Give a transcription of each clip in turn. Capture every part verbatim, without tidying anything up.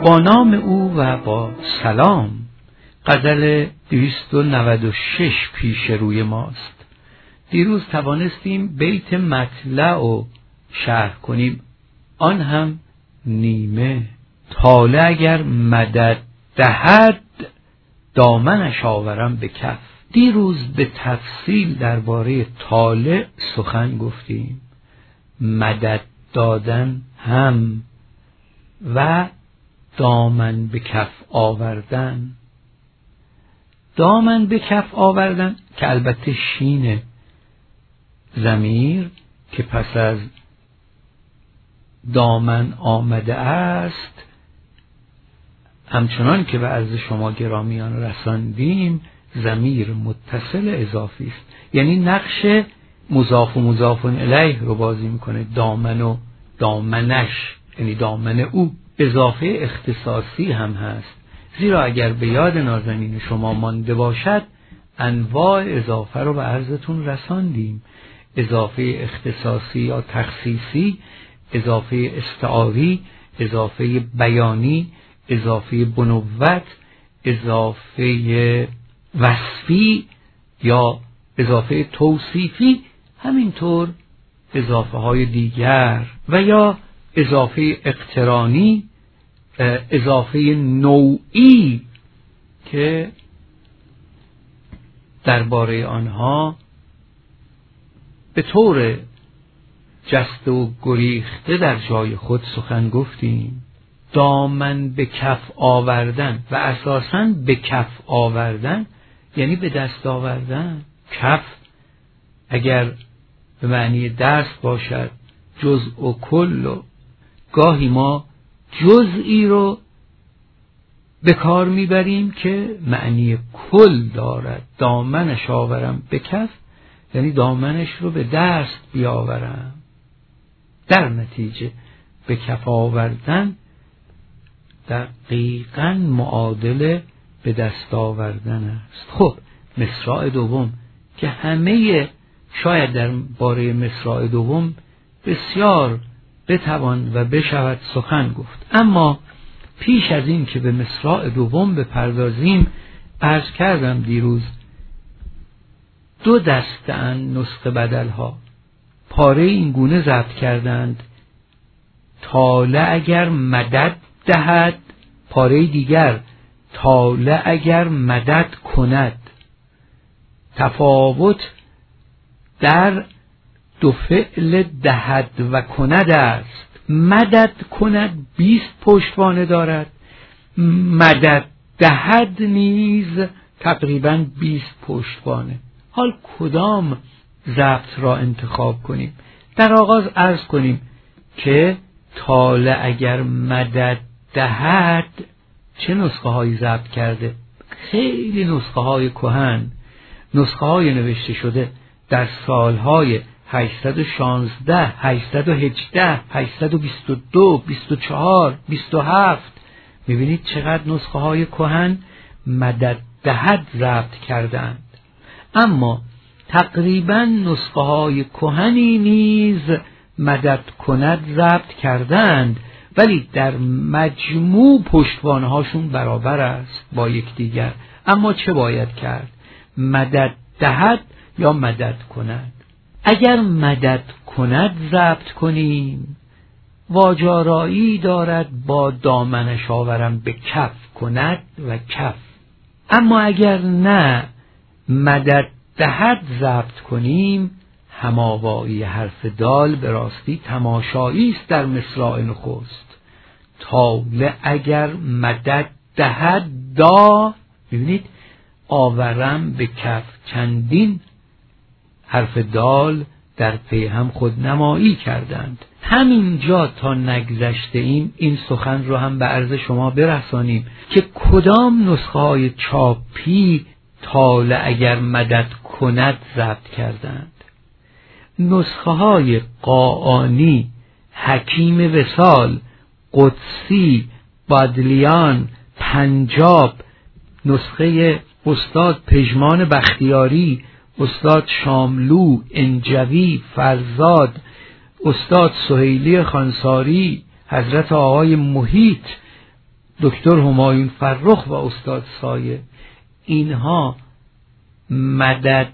با نام او و با سلام. غزل دویست و نود و شش پیش روی ماست. دیروز توانستیم بیت مطلع و شرح کنیم، آن هم نیمه. طالع اگر مدد دهد، دامنش آورم به کف. دیروز به تفصیل درباره طالع سخن گفتیم، مدد دادن هم و دامن به کف آوردن. دامن به کف آوردن که البته شین ضمیر که پس از دامن آمده است، همچنان که به عرض شما گرامیان رساندیم، ضمیر متصل اضافی است، یعنی نقش مضاف و مضاف الیه رو بازی میکنه. دامن و دامنش، یعنی دامن او. اضافه اختصاصی هم هست، زیرا اگر به یاد نازنین شما مانده باشد، انواع اضافه رو به عرضتون رساندیم. اضافه اختصاصی یا تخصیصی، اضافه استعاری، اضافه بیانی، اضافه بنوت، اضافه وصفی یا اضافه توصیفی، همینطور اضافه های دیگر، و یا اضافه اقترانی، اضافه نوعی که درباره آنها به طور جسته و گریخته در جای خود سخن گفتیم. دامن به کف آوردن و اساساً به کف آوردن یعنی به دست آوردن. کف اگر به معنی دست باشد، جزء و کل، و گاهی ما جزئی رو به کار میبریم که معنی کل دارد. دامنش آورم به کف یعنی دامنش رو به دست بیاورم. در نتیجه به کف آوردن دقیقاً معادل به دست آوردن است. خب مصرع دوم که همه شاید در باره مصرع دوم بسیار بتوان و بشود سخن گفت، اما پیش از این که به مصرع دوم بپردازیم، عرض کردم دیروز دو دسته‌اند نسخه بدل ها. پاره این گونه ضبط کردند: طالع اگر مدد دهد، پاره دیگر طالع اگر مدد کند. تفاوت در دو فعل دهد و کند است. مدد کند بیست پشتوانه دارد، مدد دهد نیز تقریباً بیست پشتوانه. حال کدام ضبط را انتخاب کنیم؟ در آغاز عرض کنیم که طالع اگر مدد دهد چه نسخه هایی ضبط کرده؟ خیلی نسخه های کهن، نسخه های نوشته شده در سالهای هشتصد و شانزده، هشتصد و هجده، هشتصد و بیست و دو، بیست و چهار، بیست و هفت. میبینید چقدر نسخه های کهن مدد دهد ضبط کردند. اما تقریبا نسخه های کهنی نیز مدد کند ضبط کردند، ولی در مجموع پشتوانه هاشون برابر است با یکدیگر. اما چه باید کرد؟ مدد دهد یا مدد کند؟ اگر مدد کند ضبط کنیم، واجارایی دارد با دامنش آورم به کف کند و کف. اما اگر نه مدد دهد ضبط کنیم، هماوایی حرف دال به راستی تماشایی است در مصرع نخست. طالع اگر مدد دهد دا، ببینید آورم به کف، چندین حرف دال در پی هم خود نمایی کردند. همینجا تا نگذشته ایم این سخن رو هم به عرض شما برسانیم که کدام نسخه های چاپی طالع اگر مدد کند ضبط کردند. نسخه های قاآنی، حکیم وصال، قدسی، بادلیان، پنجاب، نسخه استاد پژمان بختیاری، استاد شاملو، انجوی، فرزاد، استاد سهیلی خانساری، حضرت آقای محیط، دکتر همایون فرخ و استاد سایه، اینها مدد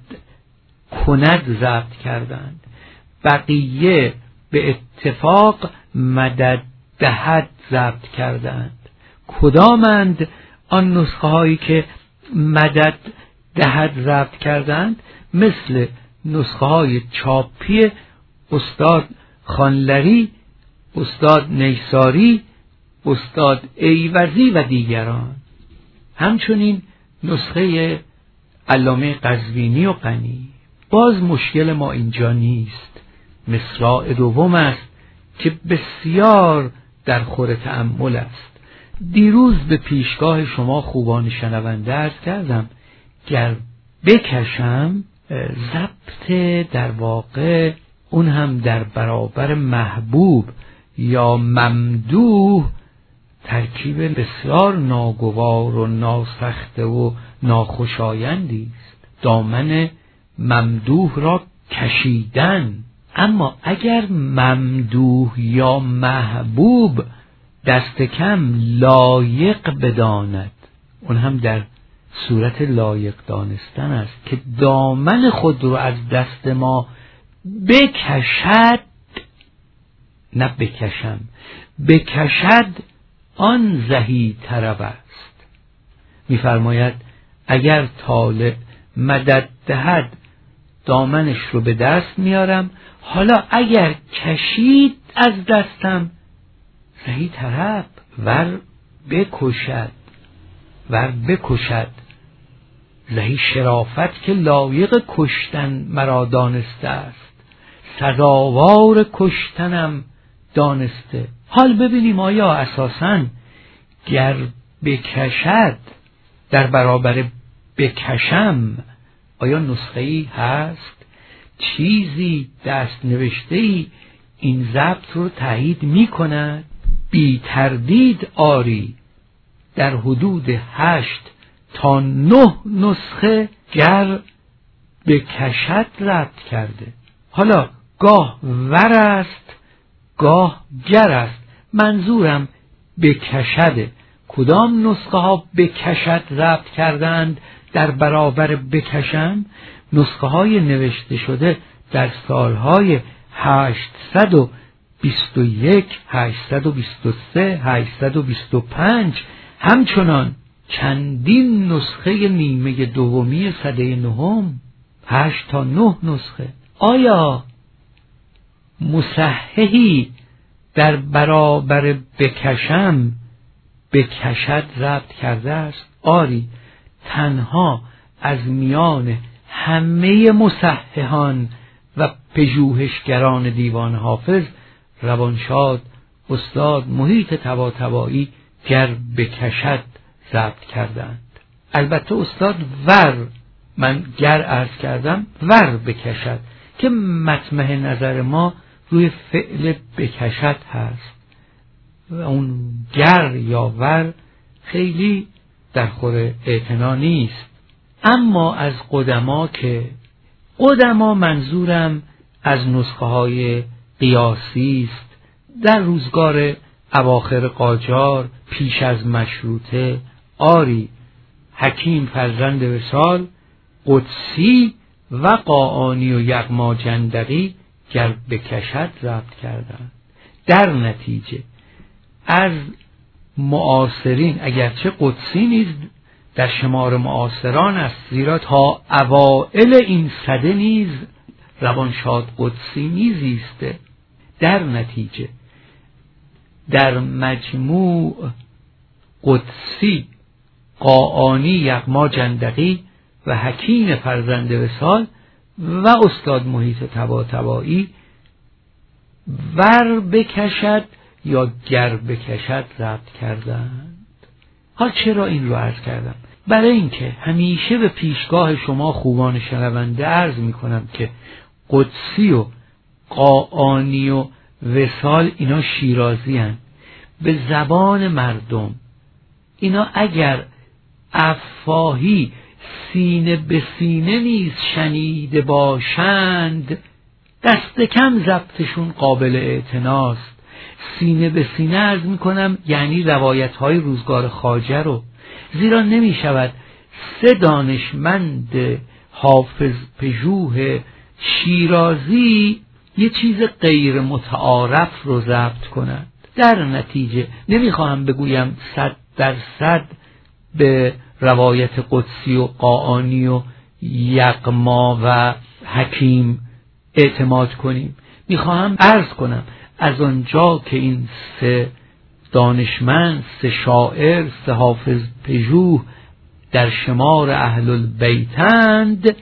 کند ضبط کردند، بقیه به اتفاق مدد دهد ضبط کردند. کدامند آن نسخه هایی که مدد دهد ضبط کردند؟ مثل نسخه های چاپی استاد خانلری، استاد نیساری، استاد ایوزی و دیگران. همچنین نسخه علامه قزوینی و غنی. باز مشکل ما اینجا نیست، مصراع دوم است که بسیار در خور تأمل است. دیروز به پیشگاه شما خوبان شنونده عرض کردم گر بکشم، ضبط در واقع اون هم در برابر محبوب یا ممدوح ترکیب بسیار ناگوار و ناسخته و ناخوشایندی است. دامن ممدوح را کشیدن. اما اگر ممدوح یا محبوب دست کم لایق بداند، اون هم در صورت لایق دانستن است که دامن خود رو از دست ما بکشد، نه بکشم، بکشد، آن زهی طرب است. می‌فرماید اگر طالع مدد دهد دامنش رو به دست میارم، حالا اگر کشید از دستم زهی طرب، ور بکشد، ور بکشد، زهی شرافت که لایق کشتن مرا دانسته است، سزاوار کشتنم دانسته. حال ببینیم آیا اساساً گر بکشد در برابر بکشم آیا نسخه‌ای هست؟ چیزی دست نوشته‌ای این ضبط رو تایید می کند؟ بی تردید آری در حدود هشت تا نه نسخه گر بکشد ضبط کرده. حالا گاه ور است گاه گر است، منظورم بکشده. کدام نسخه ها بکشد ضبط کردند در برابر بکشم؟ نسخه های نوشته شده در سالهای هشتصد و بیست و یک، هشتصد و بیست و سه، هشتصد و بیست و پنج، همچنان چندین نسخه نیمه دومی سده نهم، هشت تا نه نسخه. آیا مصححی در برابر بکشم بکشد ضبط کرده است؟ آری، تنها از میان همه مصححان و پژوهشگران دیوان حافظ روانشاد استاد محیط طباطبایی گر بکشد ضبط کردند. البته استاد ور، من گر عرض کردم، ور بکشد که مطمع نظر ما روی فعل بکشد هست و اون گر یا ور خیلی در خور اعتنا نیست. اما از قدما، که قدما منظورم از نسخه های قیاسی است در روزگار اواخر قاجار پیش از مشروطه، آری حکیم فرزند وصال، قدسی و قاآنی و یغما جندقی گر بکشد ضبط کردند. در نتیجه از معاصرین، اگرچه قدسی نیز در شمار معاصران است، زیرا تا اوائل این سده نیز روانشاد قدسی نیزیسته، در نتیجه در مجموع قدسی، قاآنی، یغما جندقی و حکیم فرزند وصال و استاد محیط طباطبایی ور بکشد یا گر بکشد ضبط کردند. حال چرا این رو عرض کردم؟ برای اینکه همیشه به پیشگاه شما خوبان شنونده عرض می کنم که قدسی و قاآنی و وصال اینا شیرازی هن. به زبان مردم اینا اگر افواهی سینه به سینه نیز شنیده باشند، دست کم ضبطشون قابل اعتناست، سینه به سینه عرض میکنم یعنی روایت های روزگار خواجه رو، زیرا نمی شود سه دانشمند حافظ پژوه شیرازی یه چیز غیر متعارف رو ضبط کنند. در نتیجه نمیخواهم بگویم صد درصد به روایت قدسی و قاآنی و یغما و حکیم اعتماد کنیم. میخواهم عرض کنم از آنجا که این سه دانشمند، سه شاعر، سه حافظ پژوه در شمار اهل البیتند،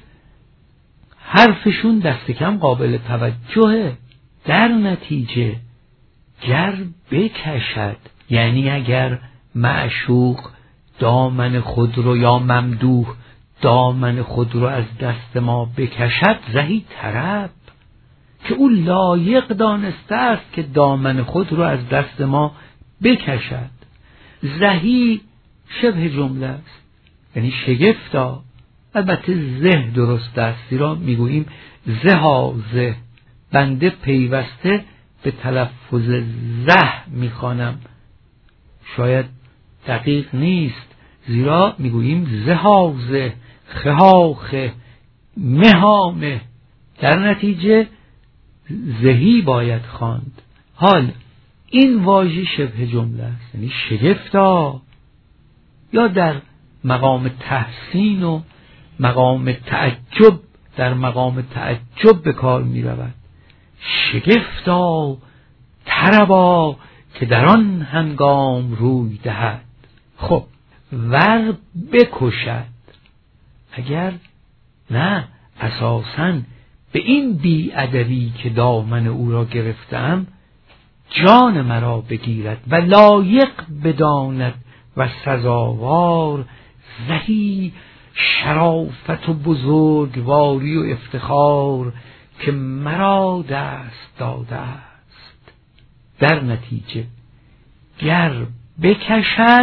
حرفشون دست کم قابل توجهه. در نتیجه گر بکشد، یعنی اگر معشوق دامن خود رو یا ممدوح دامن خود رو از دست ما بکشد، زهی طرب که او لایق دانسته است که دامن خود رو از دست ما بکشد. زهی شبه جمله است، یعنی شگفتا. البته زه درست است، زیرا میگوییم زه ها زه، بنده پیوسته به تلفظ زه میخوانم، شاید دقیق نیست، زیرا میگوییم زه ها زه، خه ها خه، مه ها مه، در نتیجه زهی باید خواند. حال این واژه شبه جمله است، یعنی شگفتا، یا در مقام تحسین و مقام تعجب، در مقام تعجب به کار می رود. شگفتا طربا که در آن هنگام روی دهد. خب ور بکشد، اگر نه اساساً به این بی‌ادبی که دامن او را گرفتم جان مرا بگیرد و لایق بداند و سزاوار، زهی شرافت و بزرگواری و افتخار که مرا دست داده است. در نتیجه گر بکشد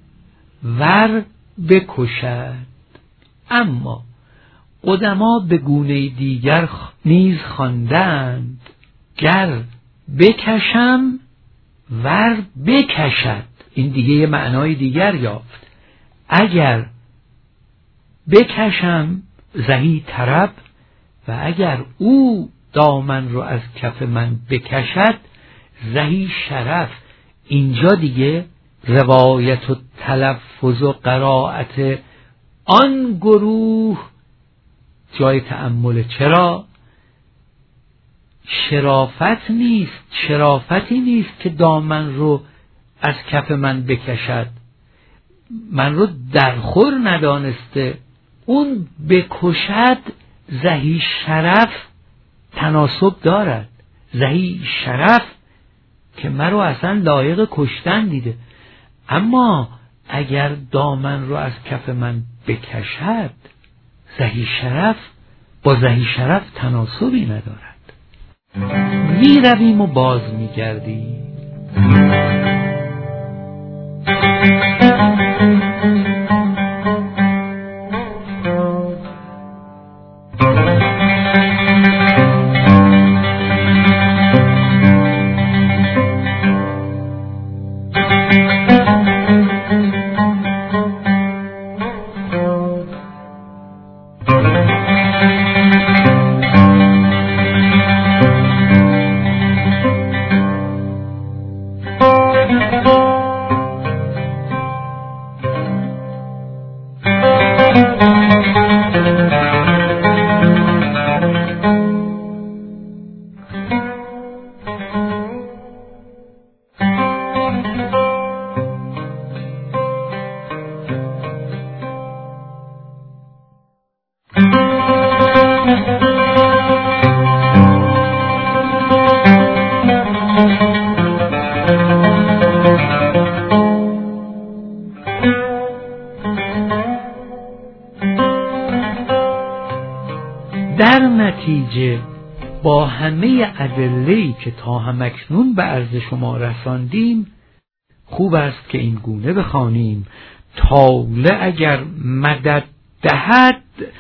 ور بکشد. اما قدما به گونه دیگر نیز خواندند گر بکشم ور بکشد. این دیگه یه معنای دیگر یافت. اگر بکشم زهی طرب و اگر او دامن رو از کف من بکشد زهی شرف. اینجا دیگه روایت و تلفظ و قرائت آن گروه جای تأمل. چرا؟ شرافت نیست، شرافتی نیست که دامن رو از کف من بکشد، من رو درخور ندانسته. اون بکشد زهی شرف تناسب دارد، زهی شرف که من رو اصلا لایق کشتن دیده. اما اگر دامن رو از کف من بکشد زهی شرف با زهی شرف تناسبی ندارد. می رویم و باز می گردیم. در نتیجه با همه ادله‌ای که تا همکنون به عرض شما رساندیم خوب است که این گونه بخوانیم: طالع اگر مدد دهد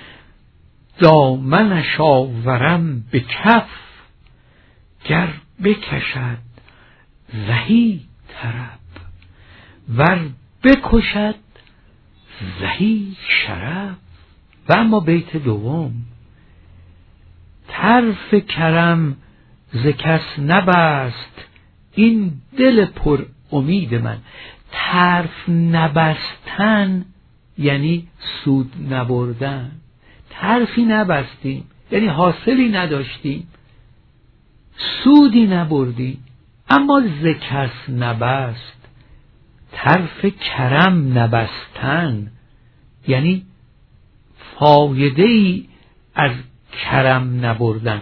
دامنش آورم به کف، گر بکشد زهی طرب ور بکشد زهی شرف. و اما بیت دوم، طرف کرم ز کس نبست این دل پر امید من. طرف نبستن یعنی سود نبردن. طرفی نبستیم یعنی حاصلی نداشتیم، سودی نبردیم. اما ز کس نبست، طرف کرم نبستن یعنی فایده ای از کرم نبردن.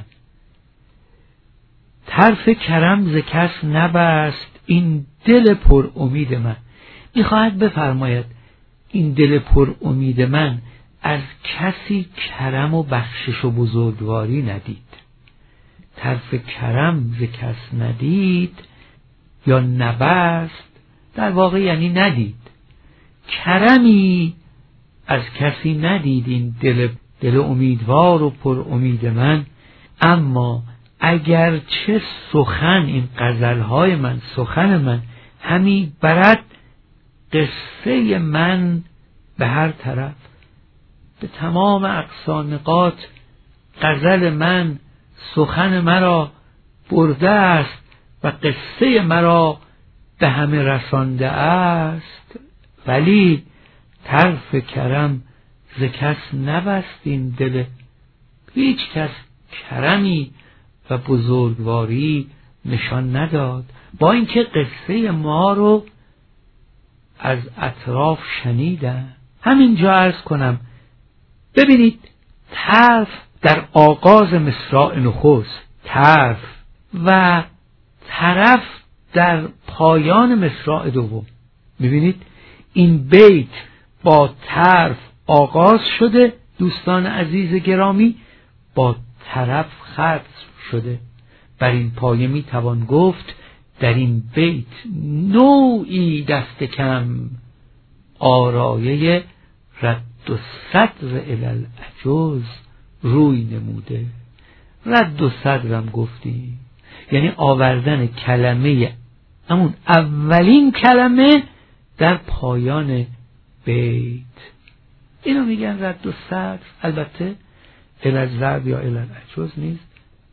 طرف کرم ز کس نبست این دل پر امید من. میخواهد بفرماید این دل پر امید من از کسی کرم و بخشش و بزرگواری ندید. طرف کرم ز کس ندید یا نبست در واقع یعنی ندید. کرمی از کسی ندید این دل دل امیدوار و پر امید من. اما اگر چه سخن، این غزلهای من، سخن من همی برد قصه من به هر طرف، به تمام اقصا نقاط غزل من، سخن مرا برده است و قصه مرا به همه رسانده است. ولی طرف کرم ز کس نبست این دل، هیچ کس کرمی و بزرگواری نشان نداد، با اینکه قصه ما رو از اطراف شنیدن. همینجا عرض کنم ببینید، طرف در آغاز مصرع نخست، طرف و طرف در پایان مصرع دوم. ببینید این بیت با طرف آغاز شده دوستان عزیز گرامی، با طرف ختم شده. بر این پایه می توان گفت در این بیت نوعی دست کم آرایه رد و صدر الالعجوز روی نموده. رد و صدرم گفتیم یعنی آوردن کلمه، همون اولین کلمه در پایان بیت، اینو میگن رد و صدر. البته الالضرب یا الالعجوز نیست،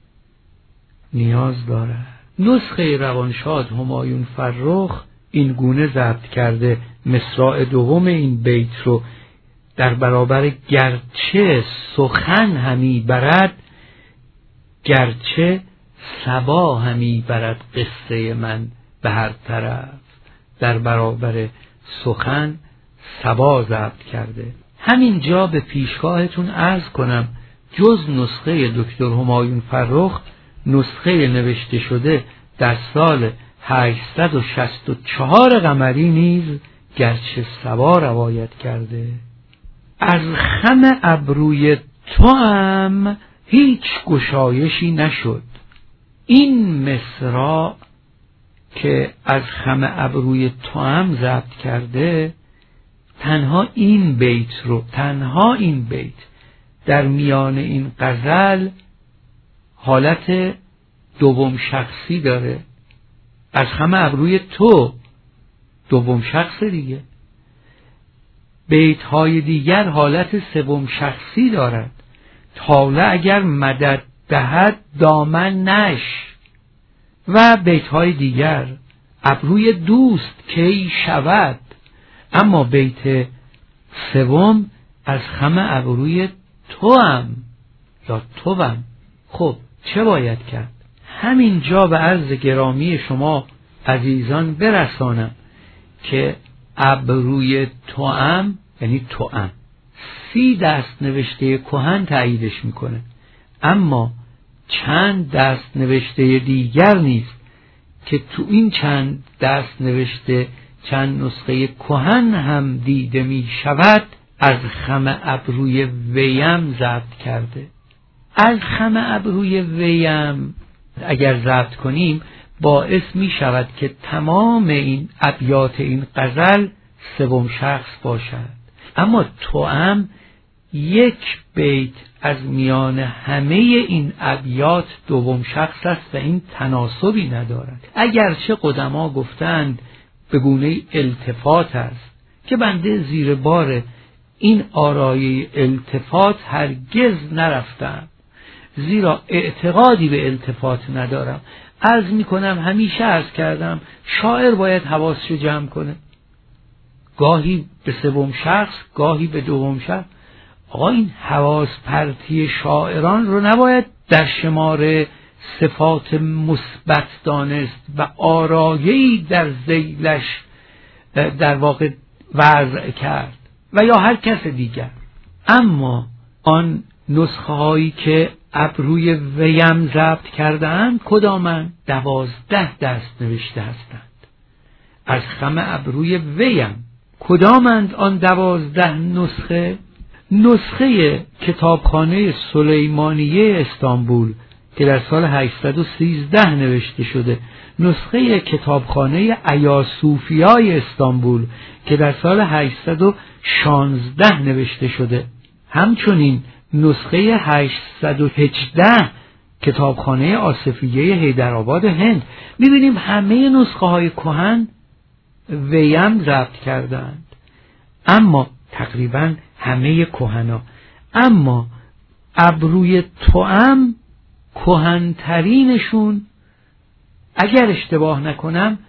نیاز داره. نسخه روانشاد همایون فرخ این گونه ضبط کرده مصرع دوم این بیت رو، در برابر گرچه سخن همی برد، گرچه صبا همی برد قصه من به هر طرف. در برابر سخن صبا ضبط کرده. همین جا به پیشگاهتون عرض کنم جز نسخه دکتر همایون فرخ، نسخه نوشته شده در سال هشتصد و شصت و چهار قمری نیز گرچه صبا روایت کرده. از خم ابروی تو هم هیچ گشایشی نشد. این مصرع که از خم ابروی تو هم ضبط کرده، تنها این بیت رو، تنها این بیت در میان این غزل حالت دوم شخصی داره. از خم ابروی تو دوم شخص دیگه. بیت های دیگر حالت سوم شخصی دارد. طالع اگر مدد دهد دامن نش. و بیت های دیگر ابروی دوست کی شود. اما بیت سوم از خم ابروی تو هم یا تو هم. خب چه باید کرد؟ همین جا به عرض گرامی شما عزیزان برسانم که ابروی توام یعنی توام سی دست نوشته کهن تاییدش میکنه، اما چند دست نوشته دیگر نیست که تو این چند دست نوشته چند نسخه کهن هم دیده می شود از خم ابروی ویم ضبط کرده. از خم ابروی ویم اگر ضبط کنیم باعث می شود که تمام این ابیات این غزل سوم شخص باشد. اما توام یک بیت از میان همه این ابیات دوم شخص است و این تناسبی ندارد. اگرچه قدما گفتند به گونه التفات است که بنده زیر بار این آرای التفات هرگز نرفتم، زیرا اعتقادی به التفات ندارم. عرض می کنم، همیشه عرض کردم، شاعر باید حواسشو جمع کنه، گاهی به سوم شخص، گاهی به دوم شخص. آقا این حواس پرتی شاعران رو نباید در شمار صفات مثبت دانست و آرایه‌ای در ذیلش در واقع وضع کرد و یا هر کس دیگر. اما آن نسخه هایی که ابروی ویم ضبط کردند کدامند؟ دوازده دست نوشته هستند از خم ابروی ویم. کدامند آن دوازده نسخه؟ نسخه کتابخانه سلیمانیه استانبول که در سال هشتصد و سیزده نوشته شده، نسخه کتابخانه ایاصوفیای استانبول که در سال هشتصد و شانزده نوشته شده، همچنین نسخه هشتصد و هجده کتابخانه آصفیه حیدرآباد هند. می‌بینیم همه نسخه های کهن ویم ضبط کردند، اما تقریبا همه کهنا. اما ابروی توأم کهن‌ترینشون اگر اشتباه نکنم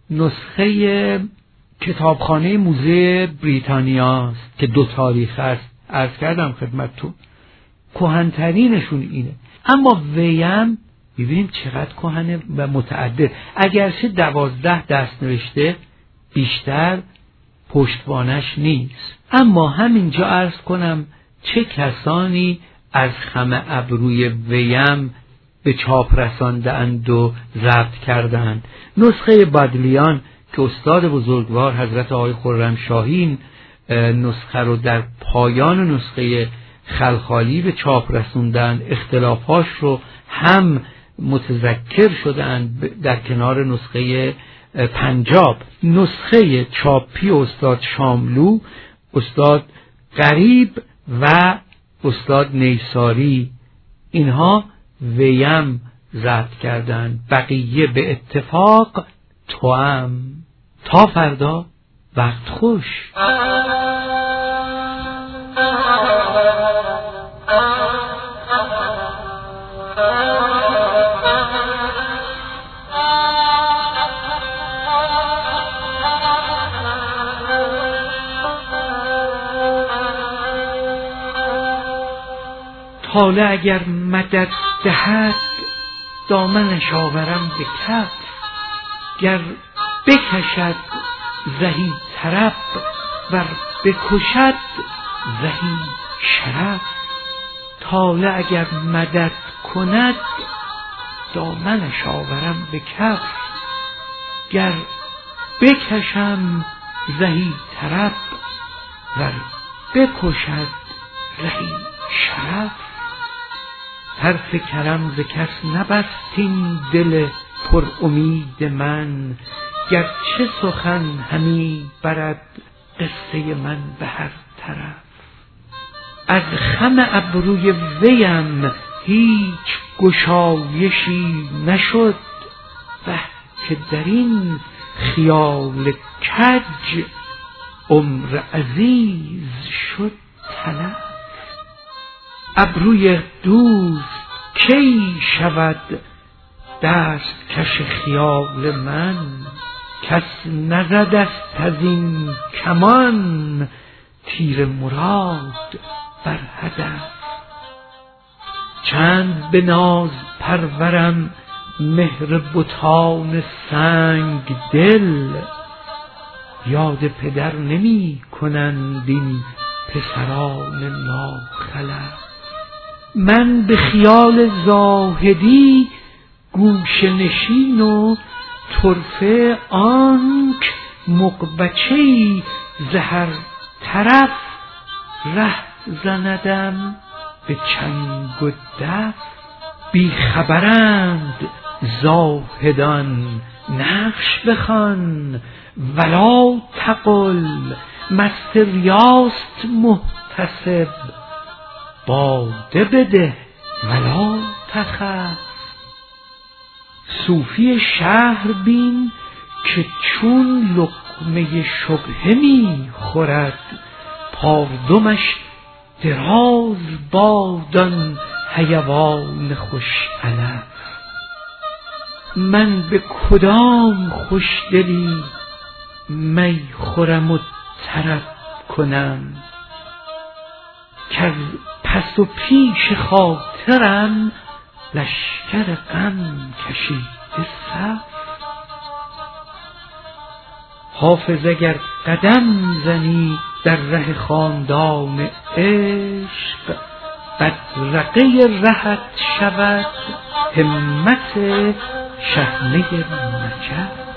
نسخه کتابخانه موزه بریتانیا است که دو تاریخ است. عرض کردم خدمتتون کهن‌ترینشون اینه. اما ویم ببینیم چقدر کهنه و متعدد. اگرچه دوازده دست نوشته، بیشتر پشتوانش نیست. اما همینجا عرض کنم چه کسانی از خم ابروی ویم به چاپ رساندند و ضبط کردند. نسخه بدلیان که استاد بزرگوار حضرت آقای خرمشاهی نسخه رو در پایان نسخه خلخالی به چاپ رسوندند، اختلافاش رو هم متذکر شدند در کنار نسخه پنجاب. نسخه چاپی استاد شاملو، استاد غریب و استاد نیساری، اینها ویم ضبط کردند، بقیه به اتفاق توأم. تا فردا، وقت خوش. طالع اگر مدد دهد دامنش آورم به کف، گر بکشد زهی طرب ور بکشد زهی شرف. طالع اگر مدد کند دامنش آورم به کف، گر بکشم زهی طرب ور بکشد زهی شرف. حرف کرم ز کس نبستین دل پر امید من، گرچه سخن همی برد قصه من به هر طرف. از خم ابروی ویم هیچ گشایشی نشد، وه که در این خیال کج عمر عزیز شد تلف. ابروی دوست کی شود دست کش خیال من، کس نزد است از این کمان تیر مراد بر هدف. چند به ناز پرورم مهر بتان سنگ دل، یاد پدر نمی کنند این پسران ناخلف. من به خیال زاهدی گوشه نشین و طرفه آنک مغبچه‌ای ز هر طرف، ره زندم به چنگ و دف. بی خبرند زاهدان نقش بخوان، ولا تقل مست ریاست محتسب باده بده ولا تخف. صوفی شهر بین که چون لقمه شبهه می خورد، پاردمش دراز بادان حیوان خوش علف. من به کدام خوشدلی می خورم و طرب کنم، که پس و پیش خاطرم لشکر غم کشیده صف. حافظ اگر قدم زنی در ره خاندان عشق، بدرقه رهت شود همت شحنه نجف.